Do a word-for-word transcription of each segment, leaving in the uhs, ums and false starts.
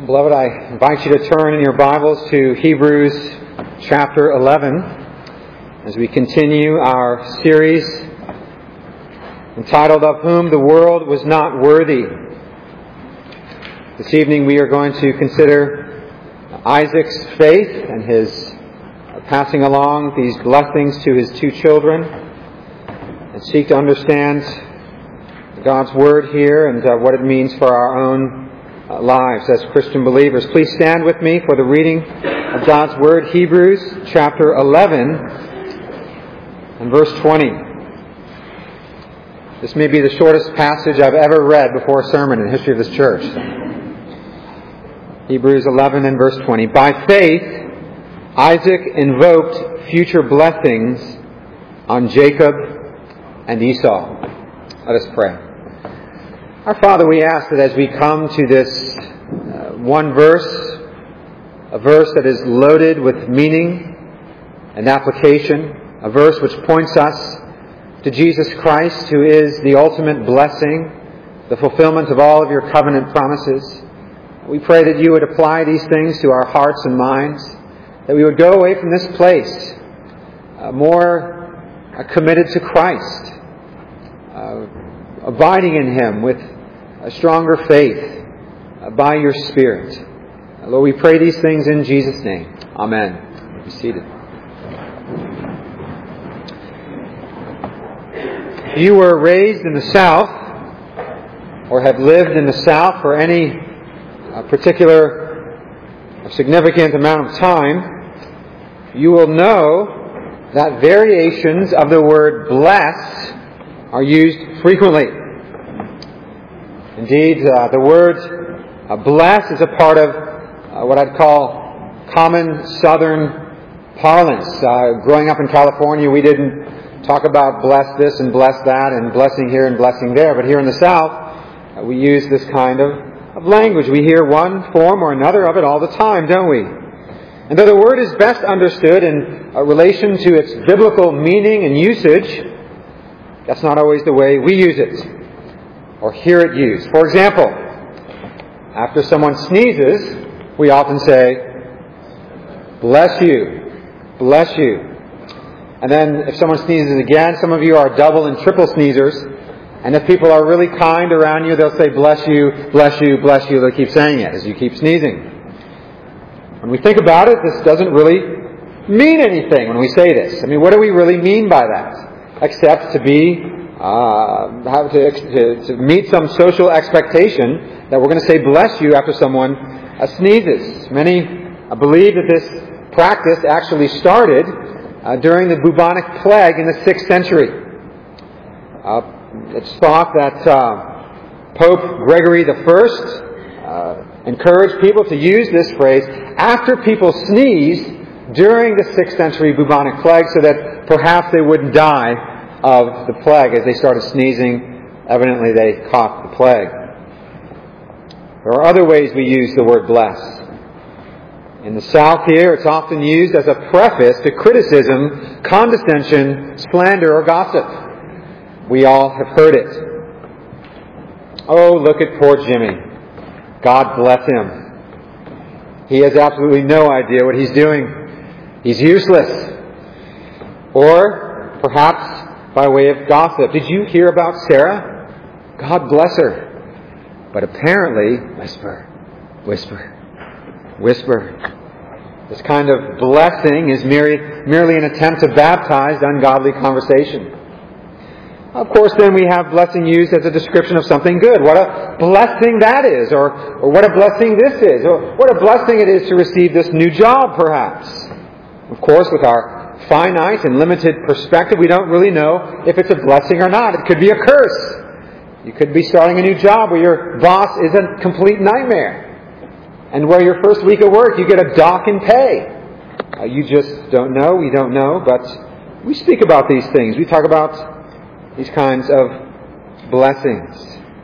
Beloved, I invite you to turn in your Bibles to Hebrews chapter eleven as we continue our series entitled, Of Whom the World Was Not Worthy. This evening we are going to consider Isaac's faith and his passing along these blessings to his two children and seek to understand God's Word here and uh, what it means for our own uh, lives as Christian believers. Please stand with me for the reading of God's Word, Hebrews chapter eleven and verse twenty. This may be the shortest passage I've ever read before a sermon in the history of this church. Hebrews eleven and verse twenty. By faith, Isaac invoked future blessings on Jacob and Esau. Let us pray. Our Father, we ask that as we come to this uh, one verse, a verse that is loaded with meaning and application, a verse which points us to Jesus Christ, who is the ultimate blessing, the fulfillment of all of your covenant promises. We pray that you would apply these things to our hearts and minds, that we would go away from this place uh, more uh, committed to Christ, uh, abiding in Him with a stronger faith uh, by your Spirit. Uh, Lord, we pray these things in Jesus' name. Amen. Be seated. If you were raised in the South or have lived in the South for any uh, particular or significant amount of time, you will know that variations of the word bless are used frequently. Indeed, uh, the word uh, bless is a part of uh, what I'd call common Southern parlance. Uh, growing up in California, we didn't talk about bless this and bless that and blessing here and blessing there. But here in the South, uh, we use this kind of, of language. We hear one form or another of it all the time, don't we? And though the word is best understood in uh, relation to its biblical meaning and usage, that's not always the way we use it or hear it used. For example, after someone sneezes, we often say, bless you, bless you. And then if someone sneezes again, some of you are double and triple sneezers, and if people are really kind around you, they'll say, bless you, bless you, bless you. They'll keep saying it as you keep sneezing. When we think about it, this doesn't really mean anything when we say this. I mean, what do we really mean by that? Except to be Uh, have to, to, to meet some social expectation that we're going to say bless you after someone uh, sneezes. Many uh, believe that this practice actually started uh, during the bubonic plague in the sixth century. Uh, it's thought that uh, Pope Gregory the First uh, encouraged people to use this phrase after people sneezed during the sixth century bubonic plague so that perhaps they wouldn't die of the plague. As they started sneezing, evidently they caught the plague. There are other ways we use the word bless. In the South here, it's often used as a preface to criticism, condescension, slander, or gossip. We all have heard it. Oh, look at poor Jimmy. God bless him. He has absolutely no idea what he's doing. He's useless. Or perhaps by way of gossip, did you hear about Sarah? God bless her. But apparently, whisper, whisper, whisper. This kind of blessing is merely, merely an attempt to baptize ungodly conversation. Of course, then we have blessing used as a description of something good. What a blessing that is, or, or what a blessing this is, or what a blessing it is to receive this new job, perhaps. Of course, with our finite and limited perspective, we don't really know if it's a blessing or not. It could be a curse. You could be starting a new job where your boss is a complete nightmare, and where your first week of work you get a dock in pay. Uh, you just don't know. We don't know, but we speak about these things. We talk about these kinds of blessings.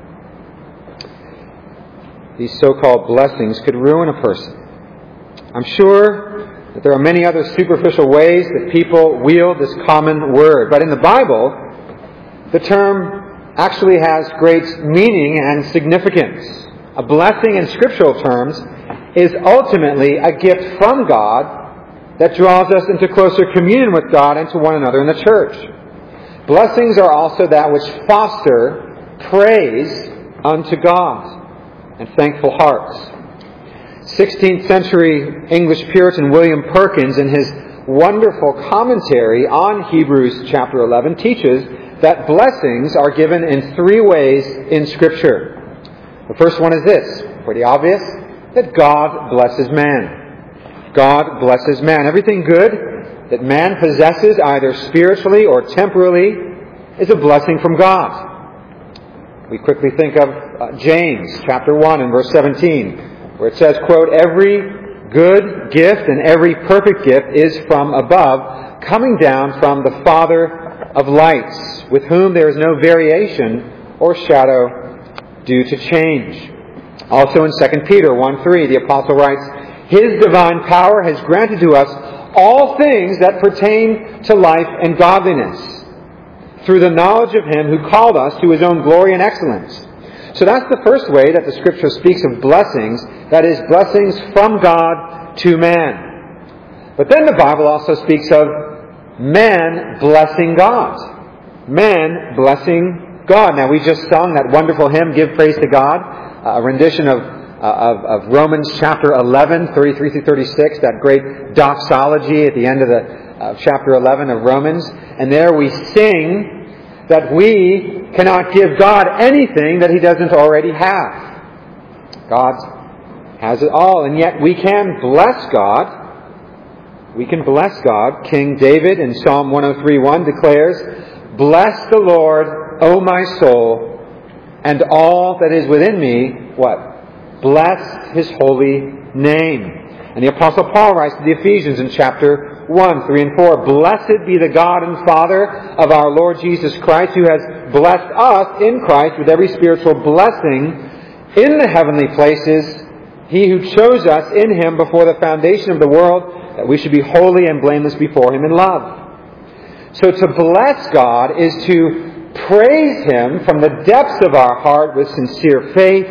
These so-called blessings could ruin a person. I'm sure that there are many other superficial ways that people wield this common word. But in the Bible, the term actually has great meaning and significance. A blessing in scriptural terms is ultimately a gift from God that draws us into closer communion with God and to one another in the church. Blessings are also that which foster praise unto God and thankful hearts. sixteenth century English Puritan William Perkins, in his wonderful commentary on Hebrews chapter eleven, teaches that blessings are given in three ways in Scripture. The first one is this, pretty obvious, that God blesses man. God blesses man. Everything good that man possesses, either spiritually or temporally, is a blessing from God. We quickly think of uh, James chapter one and verse seventeen, where it says, quote, "Every good gift and every perfect gift is from above, coming down from the Father of lights, with whom there is no variation or shadow due to change." Also in Second Peter one three, the apostle writes, "His divine power has granted to us all things that pertain to life and godliness, through the knowledge of Him who called us to His own glory and excellence." So that's the first way that the Scripture speaks of blessings, that is, blessings from God to man. But then the Bible also speaks of man blessing God. Man blessing God. Now, we just sung that wonderful hymn, "Give Praise to God," a rendition of, uh, of, of Romans chapter eleven, thirty-three through thirty-six, that great doxology at the end of the uh, chapter eleven of Romans. And there we sing that we cannot give God anything that He doesn't already have. God has it all, and yet we can bless God. We can bless God. King David in Psalm one oh three one declares, "Bless the Lord, O my soul, and all that is within me," what? "Bless His holy name." And the Apostle Paul writes to the Ephesians in chapter one, three and four, "Blessed be the God and Father of our Lord Jesus Christ, who has blessed us in Christ with every spiritual blessing in the heavenly places, He who chose us in Him before the foundation of the world, that we should be holy and blameless before Him in love." So to bless God is to praise Him from the depths of our heart with sincere faith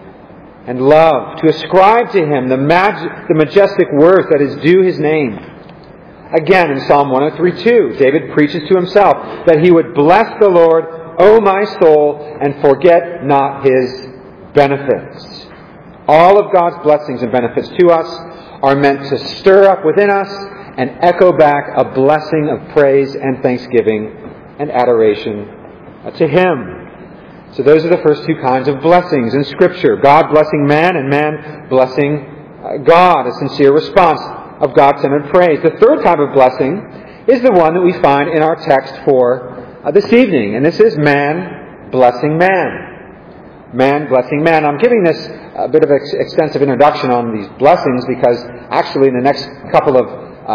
and love, to ascribe to Him the, mag- the majestic worth that is due His name. Again, in Psalm one oh three two, David preaches to himself that he would bless the Lord, O my soul, and forget not His benefits. All of God's blessings and benefits to us are meant to stir up within us and echo back a blessing of praise and thanksgiving and adoration to Him. So those are the first two kinds of blessings in Scripture. God blessing man and man blessing God, a sincere response of God-centered praise. The third type of blessing is the one that we find in our text for uh, this evening, and this is man blessing man. Man blessing man. I'm giving this a bit of an extensive introduction on these blessings because actually in the next couple of uh, uh,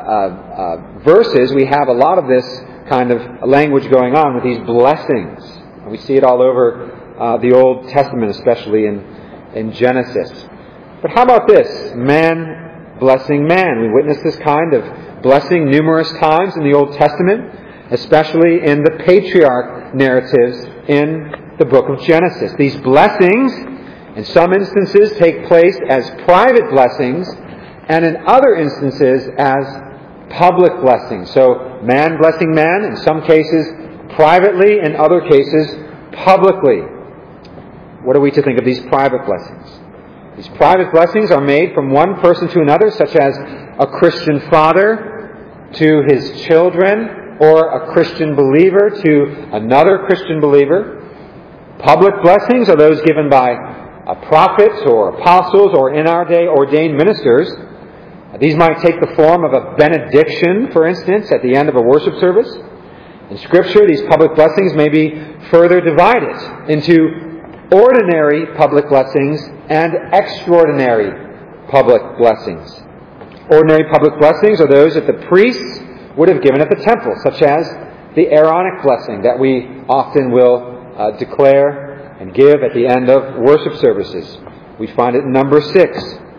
uh, verses we have a lot of this kind of language going on with these blessings. We see it all over uh, the Old Testament, especially in, in Genesis. But how about this? Man blessing man. We witness this kind of blessing numerous times in the Old Testament, especially in the patriarch narratives in the book of Genesis. These blessings, in some instances, take place as private blessings, and in other instances as public blessings. So, man blessing man, in some cases privately, in other cases publicly. What are we to think of these private blessings? These private blessings are made from one person to another, such as a Christian father to his children, or a Christian believer to another Christian believer. Public blessings are those given by a prophet or apostles or in our day ordained ministers. These might take the form of a benediction, for instance, at the end of a worship service. In Scripture, these public blessings may be further divided into ordinary public blessings and extraordinary public blessings. Ordinary public blessings are those that the priests would have given at the temple, such as the Aaronic blessing that we often will uh, declare and give at the end of worship services. We find it in number six.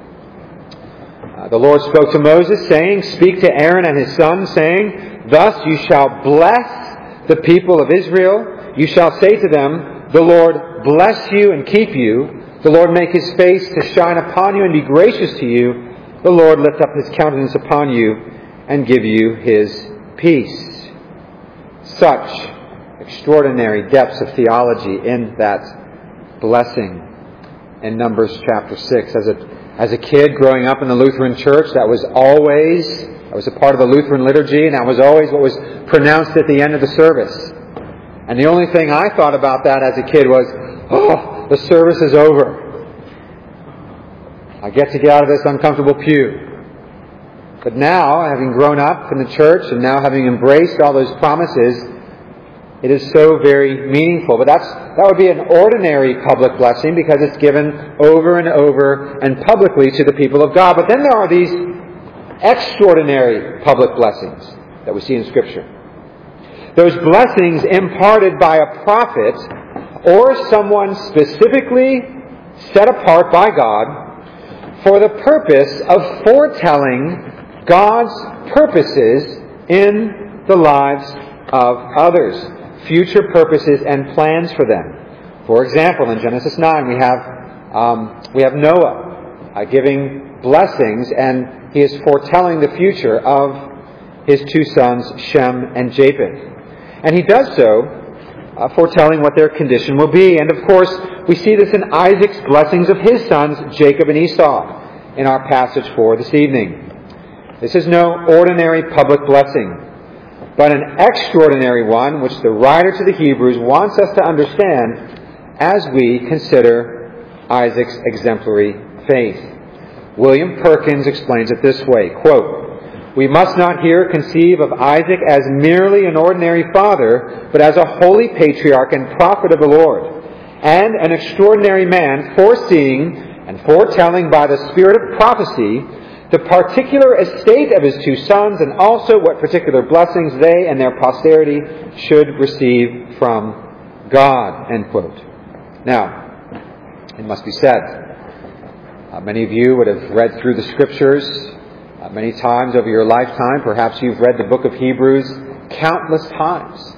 Uh, the Lord spoke to Moses, saying, "Speak to Aaron and his sons, saying, Thus you shall bless the people of Israel. You shall say to them, The Lord bless you and keep you. The Lord make His face to shine upon you and be gracious to you. The Lord lift up His countenance upon you and give you His peace. Such extraordinary depths of theology in that blessing in Numbers chapter six. As a, as a kid growing up in the Lutheran Church, that was always, that was a part of the Lutheran liturgy, and that was always what was pronounced at the end of the service. And the only thing I thought about that as a kid was, oh, the service is over. I get to get out of this uncomfortable pew. But now, having grown up in the church and now having embraced all those promises, it is so very meaningful. But that's that would be an ordinary public blessing because it's given over and over and publicly to the people of God. But then there are these extraordinary public blessings that we see in Scripture. Those blessings imparted by a prophet or someone specifically set apart by God for the purpose of foretelling God's purposes in the lives of others. Future purposes and plans for them. For example, in Genesis nine, we have um, we have Noah uh, giving blessings, and he is foretelling the future of his two sons, Shem and Japheth. And he does so uh, foretelling what their condition will be. And of course, we see this in Isaac's blessings of his sons, Jacob and Esau, in our passage for this evening. This is no ordinary public blessing, but an extraordinary one which the writer to the Hebrews wants us to understand as we consider Isaac's exemplary faith. William Perkins explains it this way, quote, "We must not here conceive of Isaac as merely an ordinary father, but as a holy patriarch and prophet of the Lord, and an extraordinary man, foreseeing and foretelling by the spirit of prophecy the particular estate of his two sons, and also what particular blessings they and their posterity should receive from God." End quote. Now, it must be said, uh, many of you would have read through the Scriptures uh, many times over your lifetime. Perhaps you've read the book of Hebrews countless times.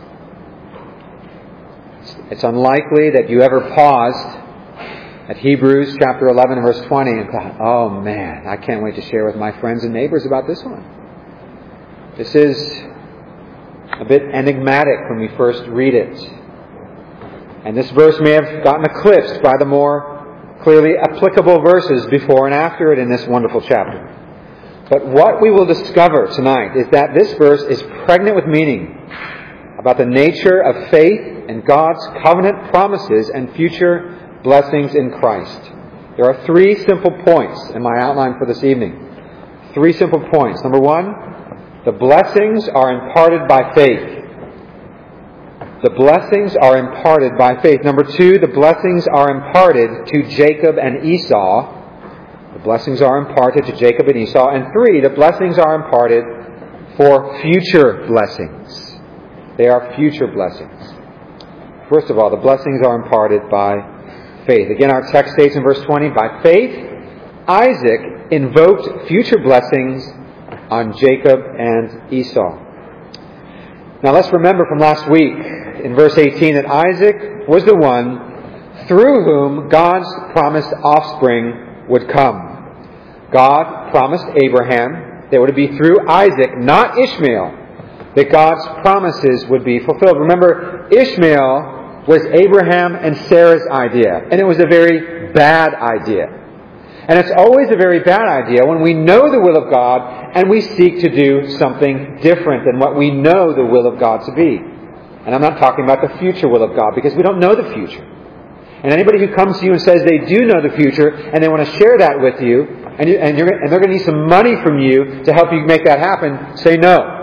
It's, it's unlikely that you ever paused at Hebrews chapter eleven, verse twenty, and thought, oh man, I can't wait to share with my friends and neighbors about this one. This is a bit enigmatic when we first read it. And this verse may have gotten eclipsed by the more clearly applicable verses before and after it in this wonderful chapter. But what we will discover tonight is that this verse is pregnant with meaning about the nature of faith and God's covenant promises and future blessings in Christ. There are three simple points in my outline for this evening. Three simple points. Number one, the blessings are imparted by faith. The blessings are imparted by faith. Number two, the blessings are imparted to Jacob and Esau. The blessings are imparted to Jacob and Esau. And three, the blessings are imparted for future blessings. They are future blessings. First of all, the blessings are imparted by faith. Again, our text states in verse twenty, by faith, Isaac invoked future blessings on Jacob and Esau. Now let's remember from last week in verse eighteen that Isaac was the one through whom God's promised offspring would come. God promised Abraham that it would be through Isaac, not Ishmael, that God's promises would be fulfilled. Remember, Ishmael was Abraham and Sarah's idea, and it was a very bad idea. And it's always a very bad idea when we know the will of God and we seek to do something different than what we know the will of God to be. And I'm not talking about the future will of God, because we don't know the future. And anybody who comes to you and says they do know the future and they want to share that with you, and, you, and, you're, and they're going to need some money from you to help you make that happen, say no.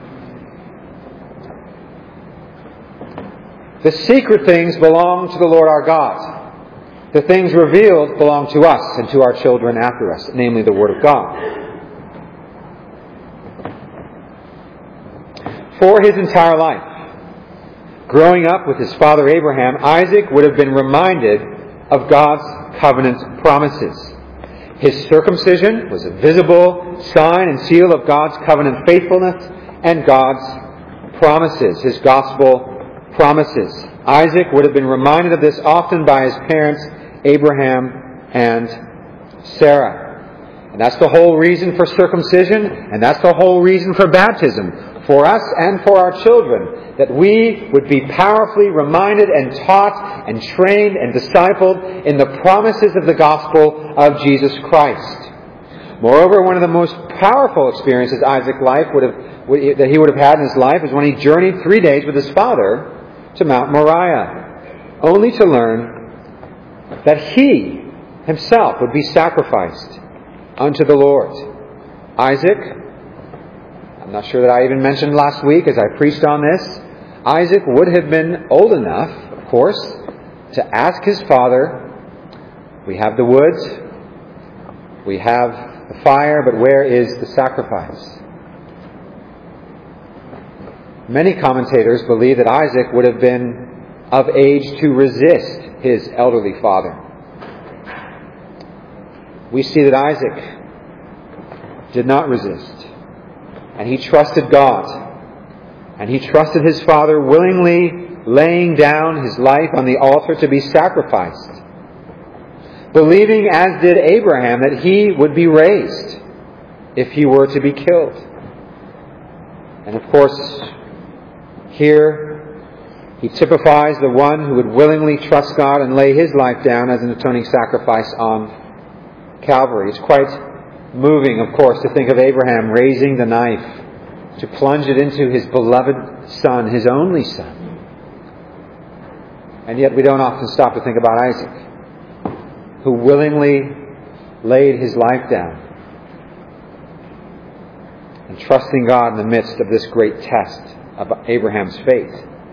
The secret things belong to the Lord our God. The things revealed belong to us and to our children after us, namely the Word of God. For his entire life, growing up with his father Abraham, Isaac would have been reminded of God's covenant promises. His circumcision was a visible sign and seal of God's covenant faithfulness and God's promises, his gospel promises. Isaac would have been reminded of this often by his parents Abraham and Sarah. And that's the whole reason for circumcision, and that's the whole reason for baptism, for us and for our children, that we would be powerfully reminded and taught and trained and discipled in the promises of the gospel of Jesus Christ. Moreover, one of the most powerful experiences Isaac's life would have, that he would have had in his life is when he journeyed three days with his father to Mount Moriah, only to learn that he himself would be sacrificed unto the Lord. Isaac, I'm not sure that I even mentioned last week as I preached on this, Isaac would have been old enough, of course, to ask his father, we have the wood, we have the fire, but where is the sacrifice? Many commentators believe that Isaac would have been of age to resist his elderly father. We see that Isaac did not resist, and he trusted God, and he trusted his father, willingly laying down his life on the altar to be sacrificed, believing, as did Abraham, that he would be raised if he were to be killed. And of course, here he typifies the one who would willingly trust God and lay his life down as an atoning sacrifice on Calvary. It's quite moving, of course, to think of Abraham raising the knife to plunge it into his beloved son, his only son. And yet we don't often stop to think about Isaac, who willingly laid his life down and trusting God in the midst of this great test of Abraham's faith.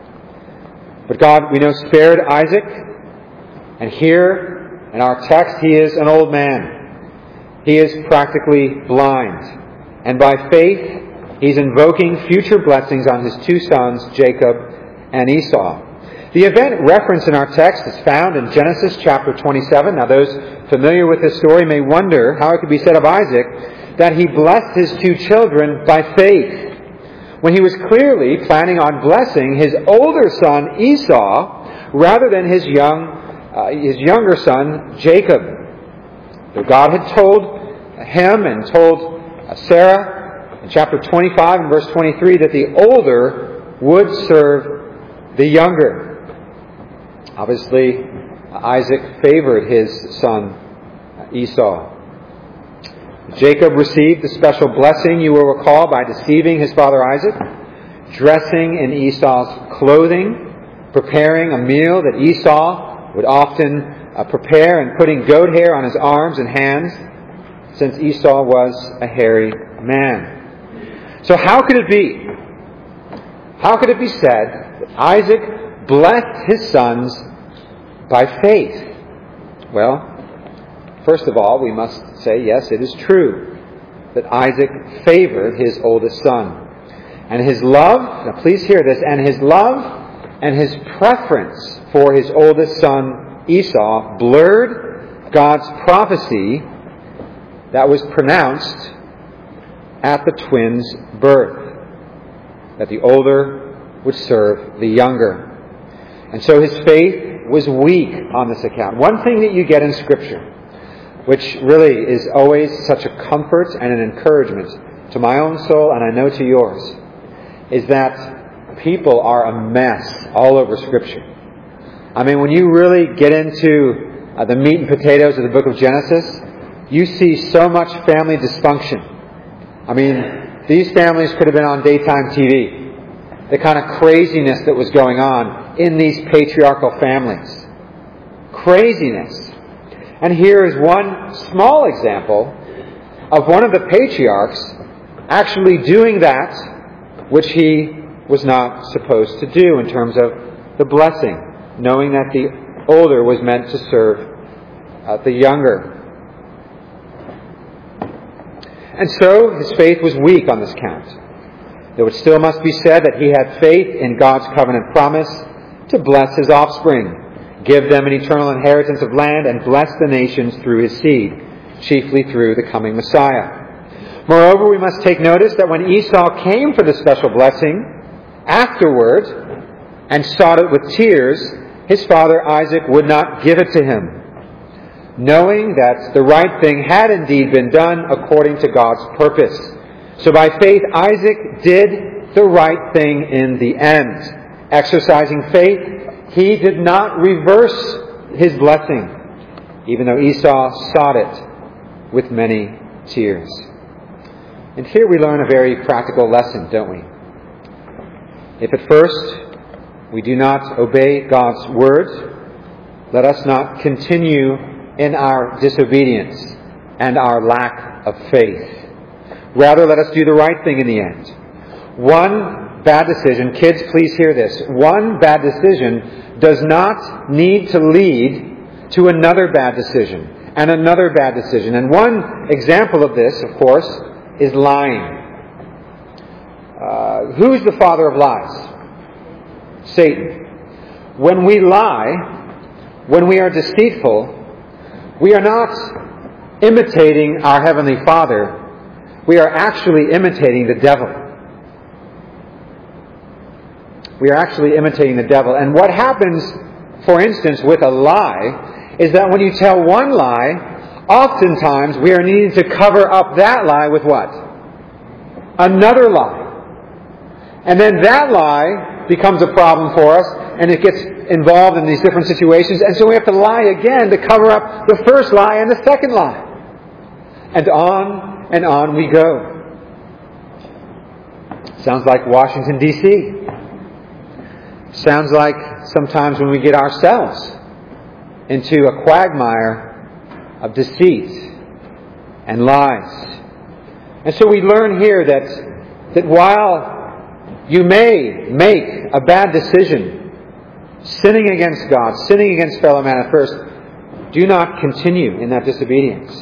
But God, we know, spared Isaac, and here in our text he is an old man. He is practically blind. And by faith, he's invoking future blessings on his two sons, Jacob and Esau. The event referenced in our text is found in Genesis chapter twenty-seven. Now, those familiar with this story may wonder how it could be said of Isaac that he blessed his two children by faith, when he was clearly planning on blessing his older son, Esau, rather than his young, uh, his younger son, Jacob. So God had told him and told Sarah in chapter twenty-five and verse twenty-three that the older would serve the younger. Obviously, Isaac favored his son Esau. Jacob received the special blessing, you will recall, by deceiving his father Isaac, dressing in Esau's clothing, preparing a meal that Esau would often uh, prepare, and putting goat hair on his arms and hands, since Esau was a hairy man. So how could it be? How could it be said that Isaac blessed his sons by faith? Well, first of all, we must say, yes, it is true that Isaac favored his oldest son. And his love, now please hear this, and his love and his preference for his oldest son Esau blurred God's prophecy that was pronounced at the twins' birth, that the older would serve the younger. And so his faith was weak on this account. One thing that you get in Scripture, which really is always such a comfort and an encouragement to my own soul, and I know to yours, is that people are a mess all over Scripture. I mean, when you really get into uh, the meat and potatoes of the book of Genesis, you see so much family dysfunction. I mean, these families could have been on daytime T V. The kind of craziness that was going on in these patriarchal families. Craziness. And here is one small example of one of the patriarchs actually doing that which he was not supposed to do in terms of the blessing, knowing that the older was meant to serve uh, the younger. And so his faith was weak on this count. Though it still must be said that he had faith in God's covenant promise to bless his offspring, give them an eternal inheritance of land, and bless the nations through his seed, chiefly through the coming Messiah. Moreover, we must take notice that when Esau came for the special blessing afterward and sought it with tears, his father Isaac would not give it to him. knowing that the right thing had indeed been done according to God's purpose. So by faith, Isaac did the right thing in the end. Exercising faith, he did not reverse his blessing, even though Esau sought it with many tears. And here we learn a very practical lesson, don't we? If at first we do not obey God's word, let us not continue in our disobedience and our lack of faith. Rather, let us do the right thing in the end. One bad decision, kids, please hear this. One bad decision does not need to lead to another bad decision and another bad decision. And one example of this, of course, is lying. Uh, who's the father of lies? Satan. When we lie, when we are deceitful, we are not imitating our Heavenly Father. We are actually imitating the devil. We are actually imitating the devil. And what happens, for instance, with a lie, is that when you tell one lie, oftentimes we are needing to cover up that lie with what? Another lie. And then that lie becomes a problem for us, and it gets involved in these different situations, and so we have to lie again to cover up the first lie and the second lie. And on and on we go. Sounds like Washington, D C Sounds like sometimes when we get ourselves into a quagmire of deceit and lies. And so we learn here that, that while you may make a bad decision, sinning against God, sinning against fellow man at first, do not continue in that disobedience.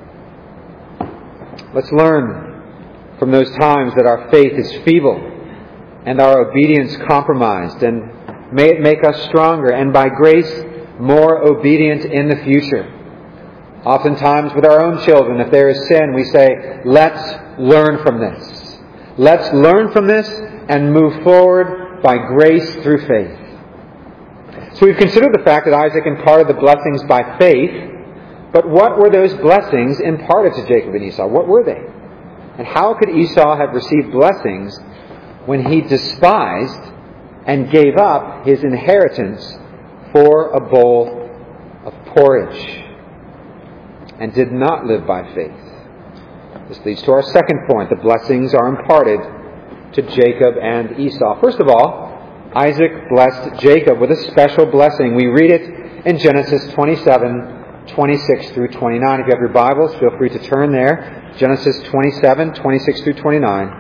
Let's learn from those times that our faith is feeble and our obedience compromised, and may it make us stronger and by grace more obedient in the future. Oftentimes with our own children, if there is sin, we say, let's learn from this. Let's learn from this and move forward by grace through faith. So we've considered the fact that Isaac imparted the blessings by faith, but what were those blessings imparted to Jacob and Esau? What were they? And how could Esau have received blessings when he despised and gave up his inheritance for a bowl of porridge and did not live by faith? This leads to our second point. The blessings are imparted to Jacob and Esau. First of all, Isaac blessed Jacob with a special blessing. We read it in Genesis twenty-seven, twenty-six through twenty-nine. If you have your Bibles, feel free to turn there. Genesis twenty-seven, twenty-six through twenty-nine.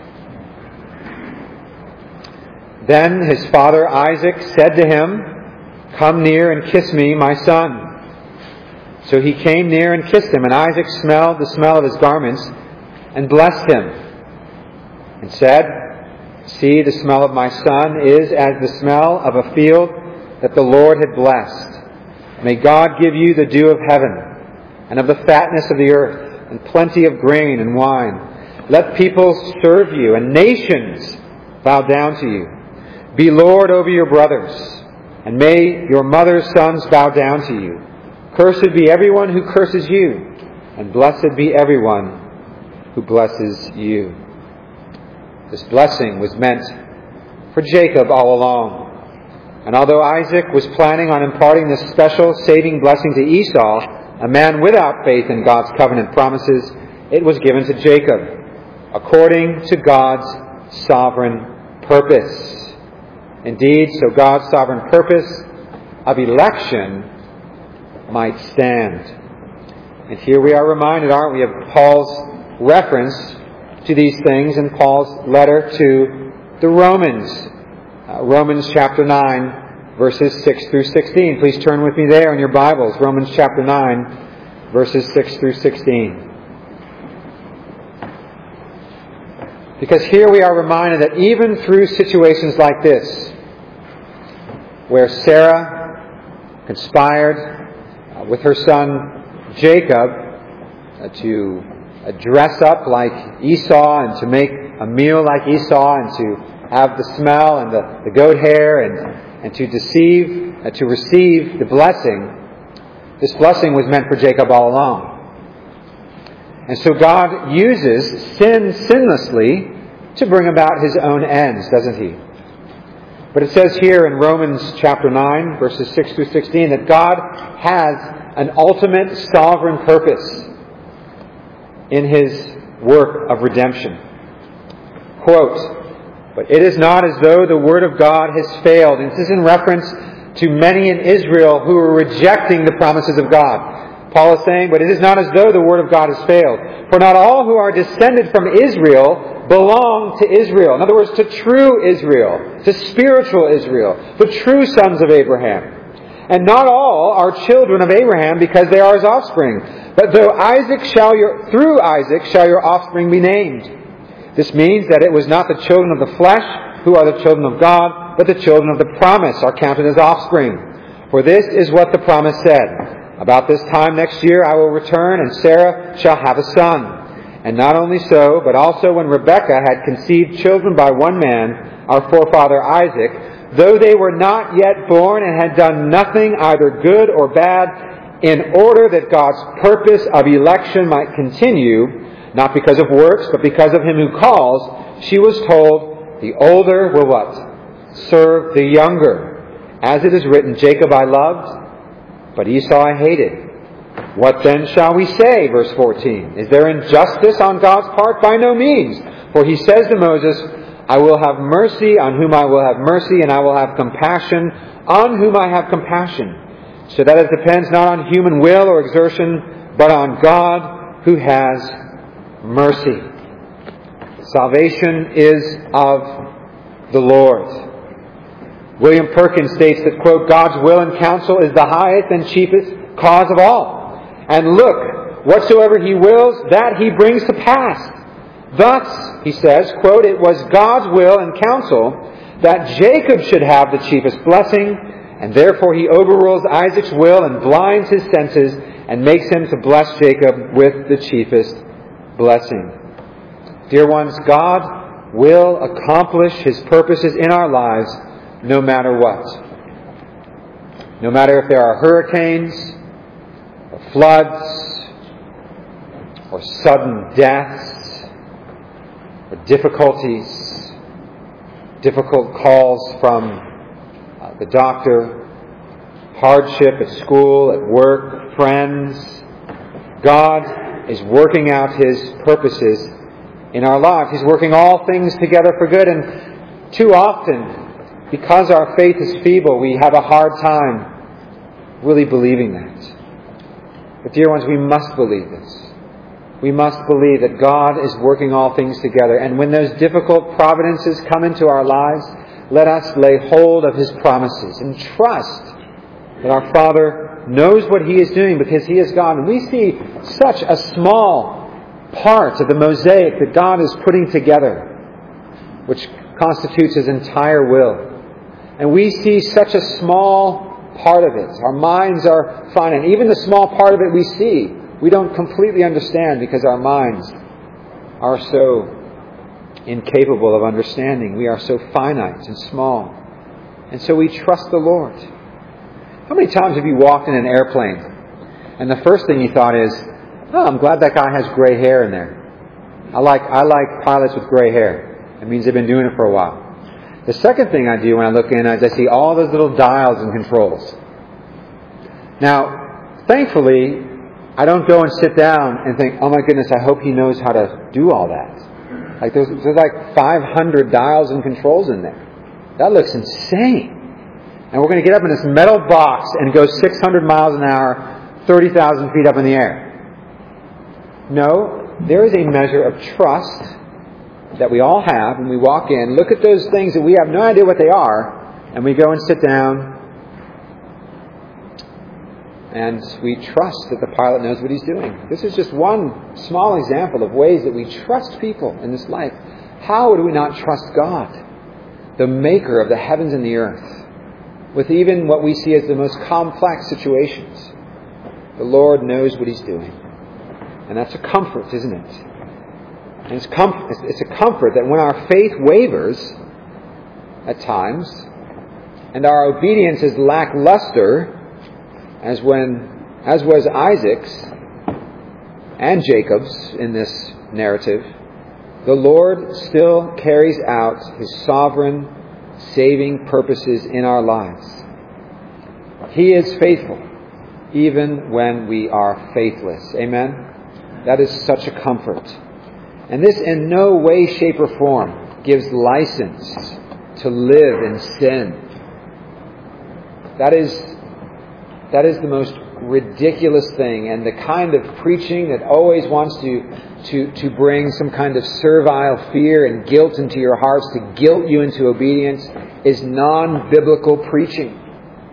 Then his father Isaac said to him, "Come near and kiss me, my son." So he came near and kissed him, and Isaac smelled the smell of his garments and blessed him and said, "See, the smell of my son is as the smell of a field that the Lord had blessed. May God give you the dew of heaven and of the fatness of the earth and plenty of grain and wine. Let peoples serve you and nations bow down to you. Be Lord over your brothers, and may your mother's sons bow down to you. Cursed be everyone who curses you, and blessed be everyone who blesses you." This blessing was meant for Jacob all along. And although Isaac was planning on imparting this special saving blessing to Esau, a man without faith in God's covenant promises, it was given to Jacob, according to God's sovereign purpose. Indeed, so God's sovereign purpose of election might stand. And here we are reminded, aren't we, of Paul's reference to these things in Paul's letter to the Romans. Uh, Romans chapter nine, verses six through sixteen. Please turn with me there in your Bibles. Romans chapter nine, verses six through sixteen. Because here we are reminded that even through situations like this, where Sarah conspired uh, with her son Jacob uh, to uh, dress up like Esau and to make a meal like Esau and to have the smell and the, the goat hair and, and to deceive, uh, to receive the blessing, This blessing was meant for Jacob all along. And so God uses sin sinlessly to bring about His own ends, doesn't He? But it says here in Romans chapter nine, verses six through sixteen, that God has an ultimate sovereign purpose in His work of redemption. Quote, "But it is not as though the word of God has failed." And this is in reference to many in Israel who were rejecting the promises of God. Paul is saying, but it is not as though the word of God has failed. For not all who are descended from Israel belong to Israel. In other words, to true Israel, to spiritual Israel, the true sons of Abraham. And not all are children of Abraham because they are his offspring. But though Isaac shall your, through Isaac shall your offspring be named. This means that it was not the children of the flesh who are the children of God, but the children of the promise are counted as offspring. For this is what the promise said. About this time next year I will return, and Sarah shall have a son. And not only so, but also when Rebekah had conceived children by one man, our forefather Isaac, though they were not yet born and had done nothing either good or bad, in order that God's purpose of election might continue, not because of works, but because of Him who calls, she was told, the older will what? Serve the younger. As it is written, Jacob I loved, but Esau I hated. What then shall we say? Verse fourteen. Is there injustice on God's part? By no means. For He says to Moses, I will have mercy on whom I will have mercy, and I will have compassion on whom I have compassion. So that it depends not on human will or exertion, but on God who has mercy. Salvation is of the Lord. William Perkins states that, quote, God's will and counsel is the highest and chiefest cause of all. And look, whatsoever He wills, that He brings to pass. Thus, he says, quote, it was God's will and counsel that Jacob should have the chiefest blessing, and therefore He overrules Isaac's will and blinds his senses and makes him to bless Jacob with the chiefest blessing. Dear ones, God will accomplish His purposes in our lives no matter what. No matter if there are hurricanes, or floods, or sudden deaths, or difficulties, difficult calls from uh, the doctor, hardship at school, at work, friends. God is working out His purposes in our lives. He's working all things together for good, and too often, because our faith is feeble, we have a hard time really believing that. But dear ones, we must believe this. We must believe that God is working all things together. And when those difficult providences come into our lives, let us lay hold of His promises and trust that our Father knows what He is doing because He is God. And we see such a small part of the mosaic that God is putting together, which constitutes His entire will. And we see such a small part of it. Our minds are finite. Even the small part of it we see, we don't completely understand because our minds are so incapable of understanding. We are so finite and small. And so we trust the Lord. How many times have you walked in an airplane and the first thing you thought is, oh, I'm glad that guy has gray hair in there. I like, I like pilots with gray hair. It means they've been doing it for a while. The second thing I do when I look in is I see all those little dials and controls. Now, thankfully, I don't go and sit down and think, oh my goodness, I hope he knows how to do all that. Like there's, there's like five hundred dials and controls in there. That looks insane. And we're going to get up in this metal box and go six hundred miles an hour, thirty thousand feet up in the air. No, there is a measure of trust that we all have when we walk in, look at those things that we have no idea what they are, and we go and sit down, and we trust that the pilot knows what he's doing. This is just one small example of ways that we trust people in this life. How would we not trust God, the maker of the heavens and the earth, with even what we see as the most complex situations? The Lord knows what He's doing. And that's a comfort, isn't it? And it's, com- it's a comfort that when our faith wavers at times, and our obedience is lackluster, as when as was Isaac's and Jacob's in this narrative, the Lord still carries out His sovereign, saving purposes in our lives. He is faithful, even when we are faithless. Amen? That is such a comfort. And this in no way, shape, or form gives license to live in sin. That is, that is the most ridiculous thing, and the kind of preaching that always wants to, to, to bring some kind of servile fear and guilt into your hearts, to guilt you into obedience, is non-biblical preaching.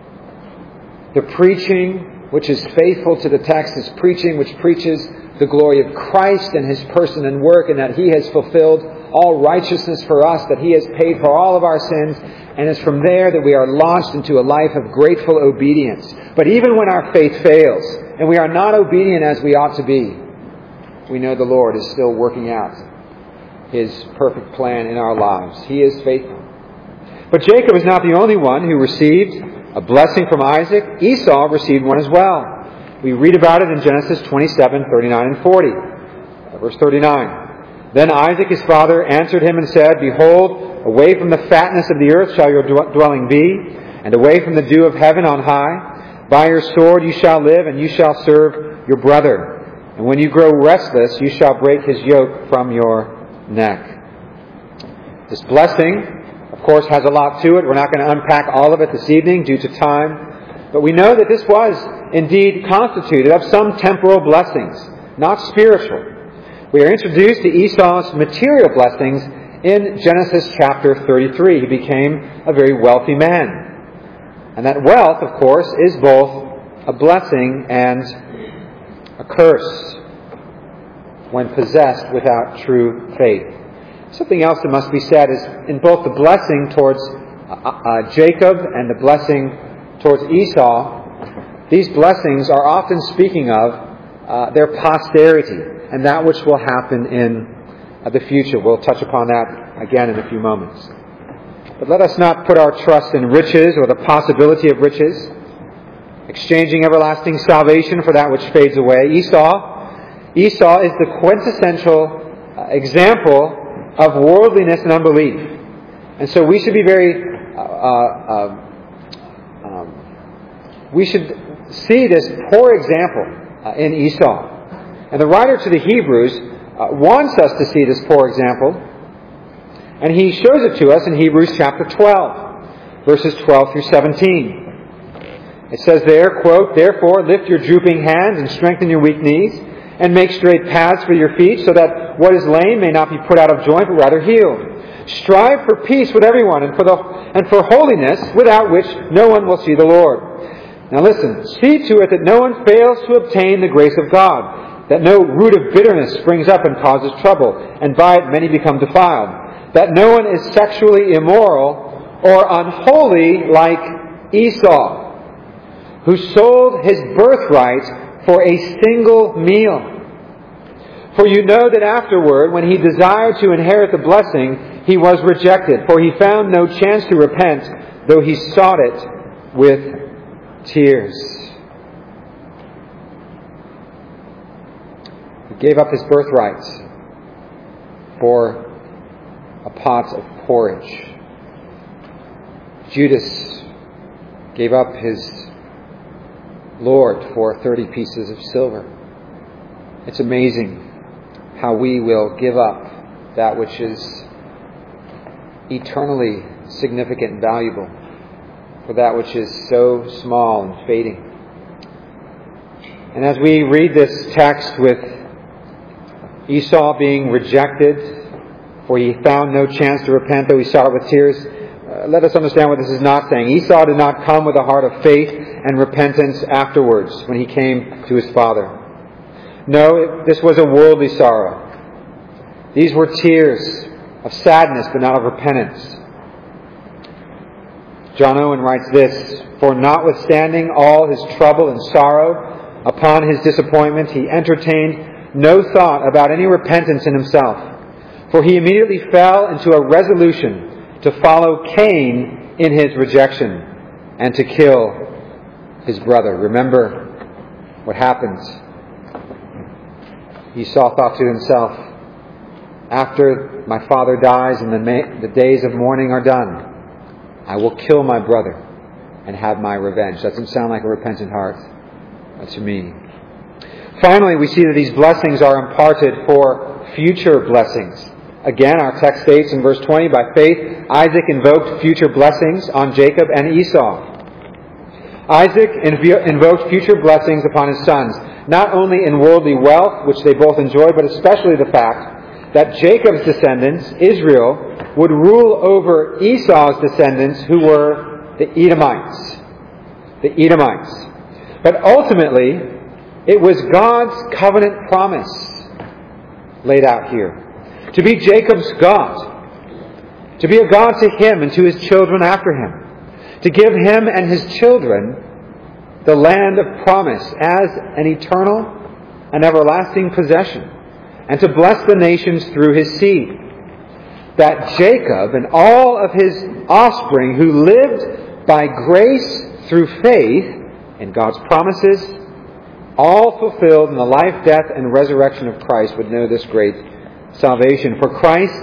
The preaching which is faithful to the text is preaching which preaches the glory of Christ and His person and work, and that He has fulfilled all righteousness for us, that He has paid for all of our sins, and it's from there that we are launched into a life of grateful obedience. But even when our faith fails, and we are not obedient as we ought to be, we know the Lord is still working out His perfect plan in our lives. He is faithful. But Jacob is not the only one who received a blessing from Isaac. Esau received one as well. We read about it in Genesis twenty-seven, thirty-nine and forty. Verse thirty-nine. Then Isaac his father answered him and said, Behold, away from the fatness of the earth shall your dwelling be, and away from the dew of heaven on high. By your sword you shall live, and you shall serve your brother. And when you grow restless, you shall break his yoke from your neck. This blessing, of course, has a lot to it. We're not going to unpack all of it this evening due to time. But we know that this was indeed constituted of some temporal blessings, not spiritual. We are introduced to Esau's material blessings in Genesis chapter thirty-three. He became a very wealthy man. And that wealth, of course, is both a blessing and a curse when possessed without true faith. Something else that must be said is in both the blessing towards uh, uh, Jacob and the blessing towards Esau, these blessings are often speaking of uh, their posterity and that which will happen in uh, the future. We'll touch upon that again in a few moments. But let us not put our trust in riches or the possibility of riches, exchanging everlasting salvation for that which fades away. Esau, Esau is the quintessential uh, example of worldliness and unbelief. And so we should be very uh, uh, um, we should see this poor example uh, in Esau. And the writer to the Hebrews uh, wants us to see this poor example, and he shows it to us in Hebrews chapter twelve, verses twelve through seventeen. It says there, quote, Therefore lift your drooping hands and strengthen your weak knees, and make straight paths for your feet, so that what is lame may not be put out of joint, but rather healed. Strive for peace with everyone, and for the and for holiness, without which no one will see the Lord. Now listen, see to it that no one fails to obtain the grace of God, that no root of bitterness springs up and causes trouble, and by it many become defiled, that no one is sexually immoral or unholy like Esau, who sold his birthright for a single meal. For you know that afterward, when he desired to inherit the blessing, he was rejected, for he found no chance to repent, though he sought it with tears. He gave up his birthright for a pot of porridge. Judas gave up his Lord for thirty pieces of silver. It's amazing how we will give up that which is eternally significant and valuable for that which is so small and fading. And as we read this text with Esau being rejected, for he found no chance to repent, though he sought it with tears, uh, let us understand what this is not saying. Esau did not come with a heart of faith and repentance afterwards when he came to his father. No, it, this was a worldly sorrow. These were tears of sadness, but not of repentance. John Owen writes this, For notwithstanding all his trouble and sorrow upon his disappointment, he entertained no thought about any repentance in himself. For he immediately fell into a resolution to follow Cain in his rejection and to kill his brother. Remember what happened? Esau thought to himself, after my father dies and the, ma- the days of mourning are done, I will kill my brother and have my revenge. Doesn't sound like a repentant heart to me. Finally, we see that these blessings are imparted for future blessings. Again, our text states in verse twenty, by faith, Isaac invoked future blessings on Jacob and Esau. Isaac inv- invoked future blessings upon his sons, not only in worldly wealth, which they both enjoyed, but especially the fact that Jacob's descendants, Israel, would rule over Esau's descendants, who were the Edomites. The Edomites. But ultimately, it was God's covenant promise laid out here. To be Jacob's God. To be a God to him and to his children after him. To give him and his children the land of promise as an eternal and everlasting possession. And to bless the nations through his seed. That Jacob and all of his offspring who lived by grace through faith in God's promises, all fulfilled in the life, death, and resurrection of Christ, would know this great salvation. For Christ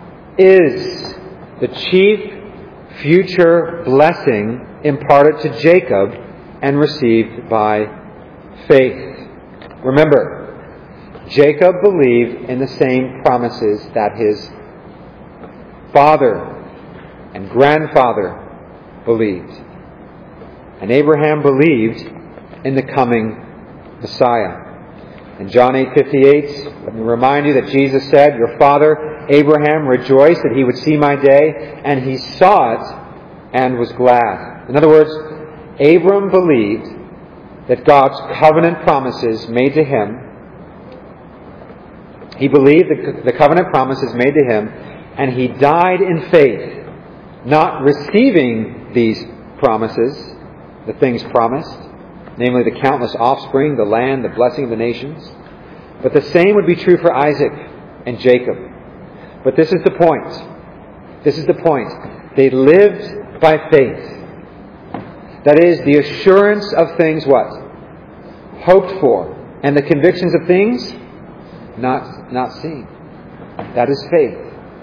is the chief future blessing imparted to Jacob and received by faith. Remember, Jacob believed in the same promises that his father and grandfather believed. And Abraham believed in the coming Messiah. In John eight fifty-eight, let me remind you that Jesus said, your father Abraham rejoiced that he would see my day, and he saw it and was glad. In other words, Abram believed that God's covenant promises made to him, he believed that the covenant promises made to him, and he died in faith, not receiving these promises, the things promised, namely the countless offspring, the land, the blessing of the nations. But the same would be true for Isaac and Jacob. But this is the point. This is the point. They lived by faith. That is, the assurance of things what? Hoped for. And the convictions of things not, not seen. That is faith.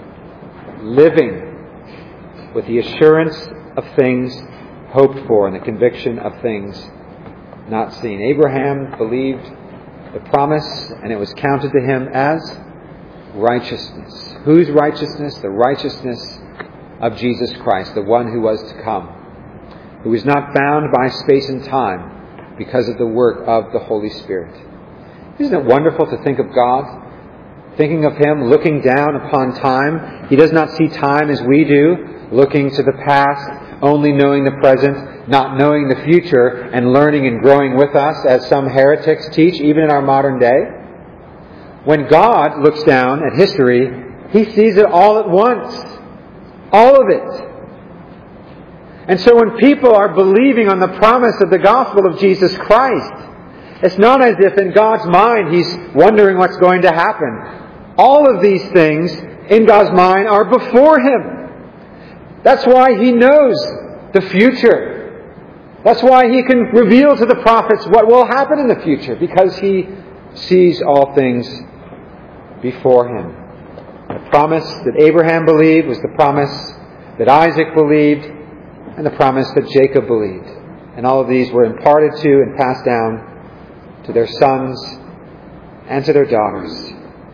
Living with the assurance of things hoped for and the conviction of things not seen. Abraham believed the promise, and it was counted to him as righteousness. Whose righteousness? The righteousness of Jesus Christ, the one who was to come, who is not bound by space and time because of the work of the Holy Spirit. Isn't it wonderful to think of God? Thinking of Him looking down upon time. He does not see time as we do, looking to the past, only knowing the present, not knowing the future, and learning and growing with us, as some heretics teach, even in our modern day. When God looks down at history, He sees it all at once. All of it. And so when people are believing on the promise of the gospel of Jesus Christ, it's not as if in God's mind He's wondering what's going to happen. All of these things in God's mind are before Him. That's why He knows the future. That's why He can reveal to the prophets what will happen in the future, because He sees all things before Him. The promise that Abraham believed was the promise that Isaac believed, and the promise that Jacob believed. And all of these were imparted to and passed down to their sons and to their daughters.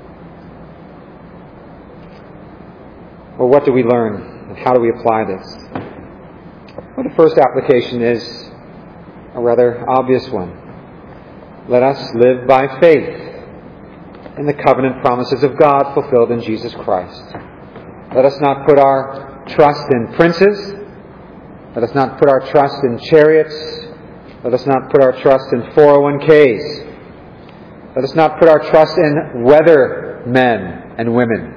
Well, what do we learn, and how do we apply this? Well, the first application is a rather obvious one. Let us live by faith in the covenant promises of God fulfilled in Jesus Christ. Let us not put our trust in princes. Let us not put our trust in chariots. Let us not put our trust in four oh one k's. Let us not put our trust in weather men and women.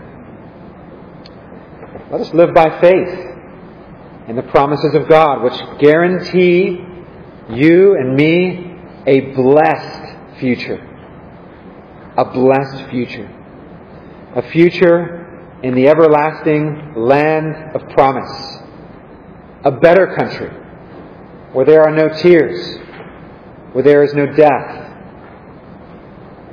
Let us live by faith in the promises of God, which guarantee you and me a blessed future. A blessed future. A future in the everlasting land of promise. A better country where there are no tears, where there is no death,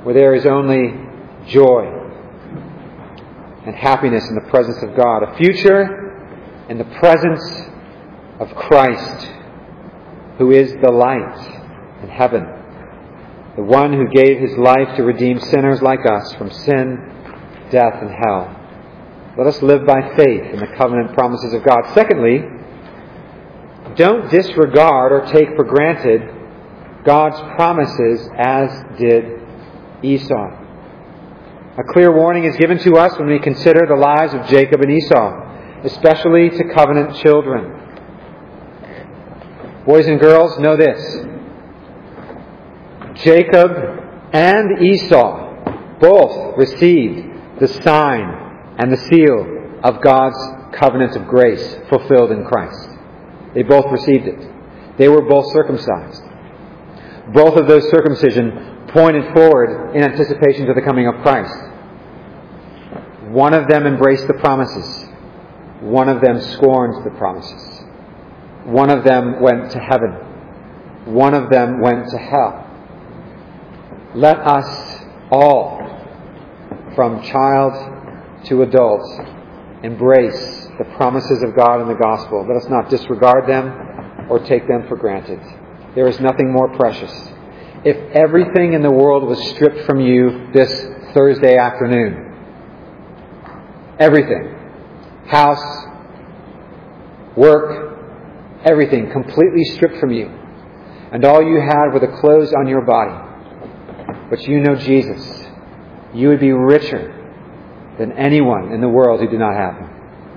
where there is only joy and happiness in the presence of God. A future in the presence of Christ, who is the light in heaven, the one who gave His life to redeem sinners like us from sin, death, and hell. Let us live by faith in the covenant promises of God. Secondly, don't disregard or take for granted God's promises as did Esau. A clear warning is given to us when we consider the lives of Jacob and Esau, especially to covenant children. Boys and girls, know this. Jacob and Esau both received the sign and the seal of God's covenant of grace fulfilled in Christ. They both received it. They were both circumcised. Both of those circumcision pointed forward in anticipation to the coming of Christ. One of them embraced the promises. One of them scorned the promises. One of them went to heaven. One of them went to hell. Let us all, from child to adult, embrace the promises of God in the gospel. Let us not disregard them or take them for granted. There is nothing more precious. If everything in the world was stripped from you this Thursday afternoon, everything, house, work, everything completely stripped from you, and all you had were the clothes on your body, but you know Jesus, you would be richer than anyone in the world who did not have Him.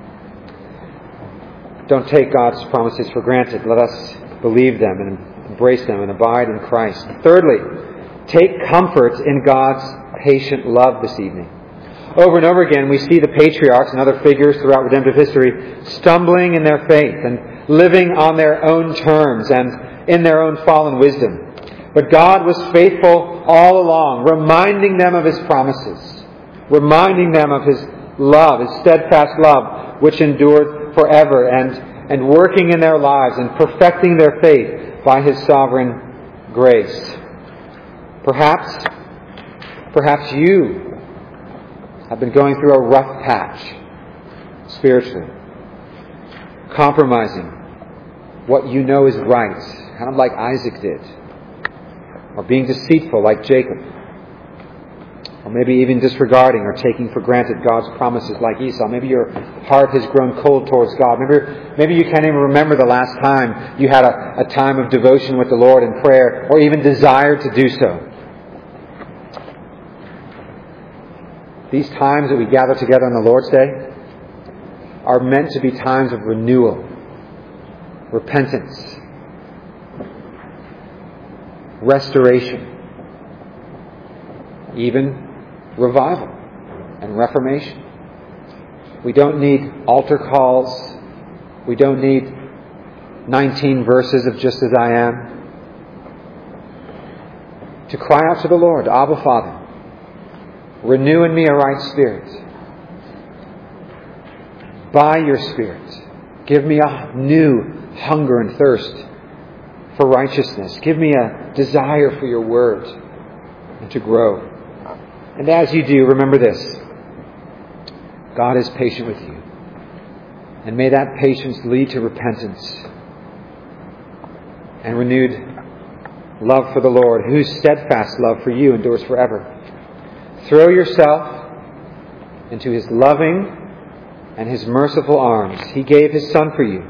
Don't take God's promises for granted. Let us believe them and embrace them and abide in Christ. Thirdly, take comfort in God's patient love this evening. Over and over again, we see the patriarchs and other figures throughout redemptive history stumbling in their faith and living on their own terms and in their own fallen wisdom. But God was faithful all along, reminding them of His promises, reminding them of His love, His steadfast love, which endured forever, and, and working in their lives and perfecting their faith by His sovereign grace. Perhaps, perhaps you have been going through a rough patch spiritually, compromising what you know is right, kind of like Isaac did, or being deceitful like Jacob, or maybe even disregarding or taking for granted God's promises like Esau. Maybe your heart has grown cold towards God. Maybe, maybe you can't even remember the last time you had a, a time of devotion with the Lord in prayer, or even desired to do so. These times that we gather together on the Lord's Day are meant to be times of renewal, repentance, restoration, even revival and reformation. We don't need altar calls. We don't need nineteen verses of just as I am. To cry out to the Lord, Abba Father, renew in me a right spirit. By your Spirit, give me a new hunger and thirst for righteousness. Give me a desire for your word and to grow. And as you do, remember this. God is patient with you. And may that patience lead to repentance and renewed love for the Lord, whose steadfast love for you endures forever. Throw yourself into His loving and His merciful arms. He gave His Son for you.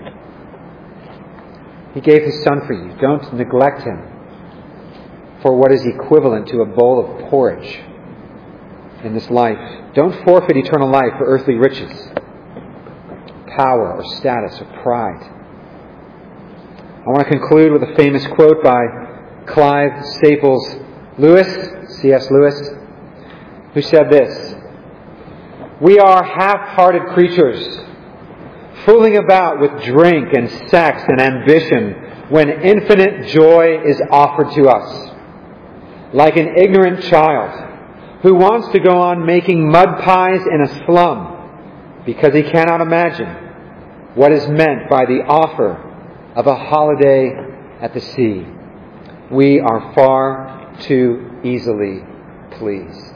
He gave His Son for you. Don't neglect Him for what is equivalent to a bowl of porridge in this life. Don't forfeit eternal life for earthly riches, power, or status, or pride. I want to conclude with a famous quote by Clive Staples Lewis, C S Lewis, who said this: "We are half-hearted creatures, fooling about with drink and sex and ambition when infinite joy is offered to us, like an ignorant child who wants to go on making mud pies in a slum because he cannot imagine what is meant by the offer of a holiday at the sea. We are far too easily pleased.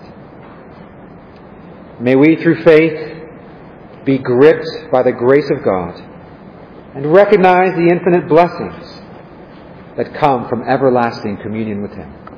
May we, through faith, be gripped by the grace of God and recognize the infinite blessings that come from everlasting communion with Him.